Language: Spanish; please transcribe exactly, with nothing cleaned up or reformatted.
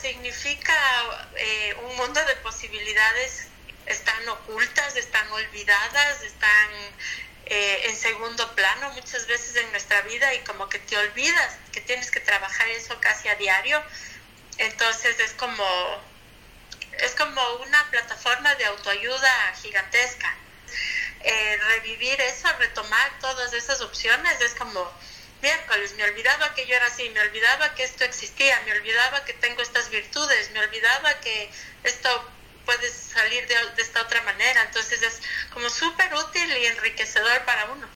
significa eh, un mundo de posibilidades. Están ocultas, están olvidadas, están eh, en segundo plano muchas veces en nuestra vida, y como que te olvidas que tienes que trabajar eso casi a diario. Entonces es como, es como una plataforma de autoayuda gigantesca. Eh, revivir eso, retomar todas esas opciones, es como miércoles, me olvidaba que yo era así, me olvidaba que esto existía, me olvidaba que tengo estas virtudes, me olvidaba que esto puede salir de, de esta otra manera. Entonces es como súper útil y enriquecedor para uno.